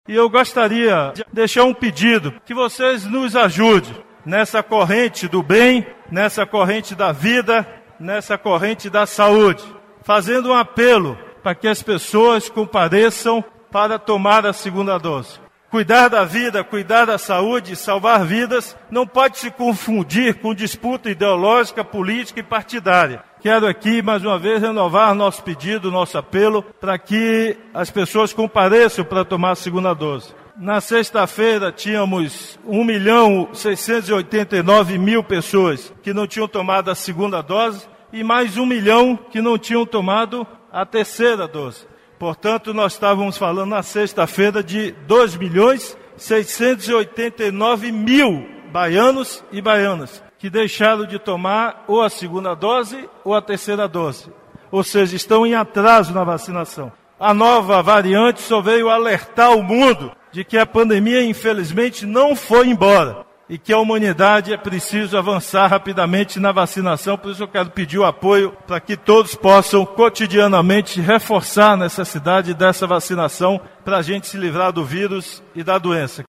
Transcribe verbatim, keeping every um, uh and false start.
E eu gostaria de deixar um pedido, que vocês nos ajudem nessa corrente do bem, nessa corrente da vida, nessa corrente da saúde, fazendo um apelo para que as pessoas compareçam para tomar a segunda dose. Cuidar da vida, cuidar da saúde, salvar vidas, não pode se confundir com disputa ideológica, política e partidária. Quero aqui, mais uma vez, renovar nosso pedido, nosso apelo, para que as pessoas compareçam para tomar a segunda dose. Na sexta-feira, tínhamos um milhão seiscentos e oitenta e nove mil pessoas que não tinham tomado a segunda dose e mais um milhão que não tinham tomado a terceira dose. Portanto, nós estávamos falando na sexta-feira de dois milhões seiscentos e oitenta e nove mil baianos e baianas que deixaram de tomar ou a segunda dose ou a terceira dose. Ou seja, estão em atraso na vacinação. A nova variante só veio alertar o mundo de que a pandemia, infelizmente, não foi embora e que a humanidade é preciso avançar rapidamente na vacinação. Por isso eu quero pedir o apoio para que todos possam cotidianamente reforçar a necessidade dessa vacinação para a gente se livrar do vírus e da doença.